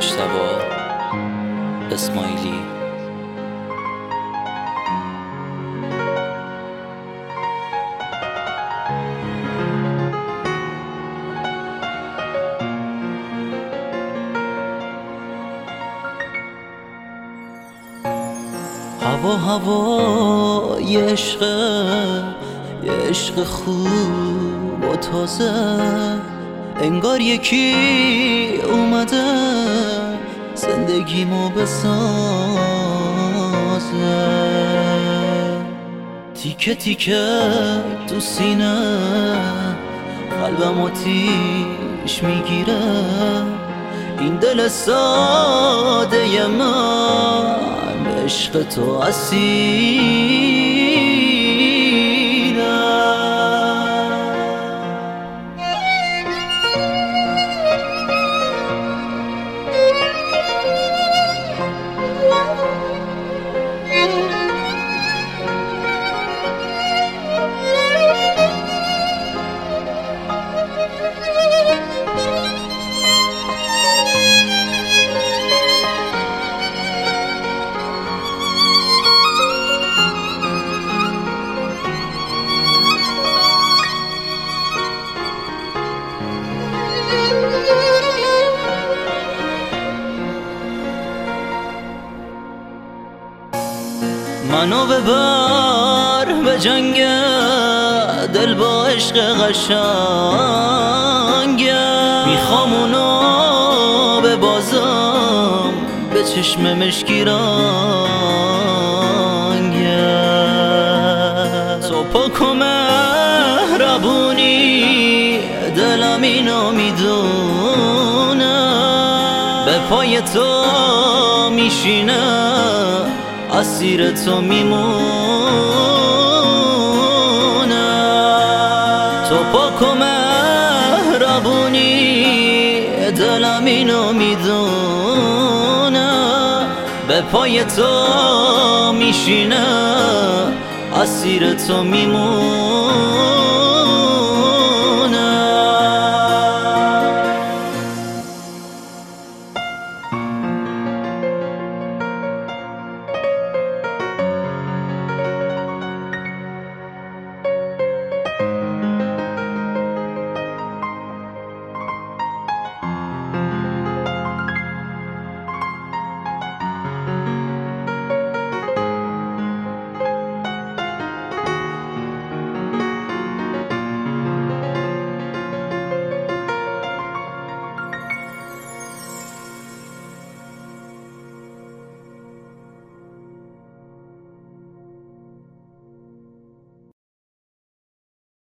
مجتبی اسماعیلی. هوا یه عشق خوب و تازه، انگار یکی اومده زندگیمو بسازه. تیکه تیکه تو سینه قلبم آتیش میگیره، این دل ساده من به عشق تو اسیره. منو ببر به جنگ دل با عشق قشنگه، میخوام اونو ببازم به چشم مشکی رنگه. تو پاک و مهربونی دلم اینو میدونه، به پای تو میشینه اسیر تو میمونه. تو پاک و مهربونی دلم اینو میدونه، به پای تو میشینه اسیر تو میمونه.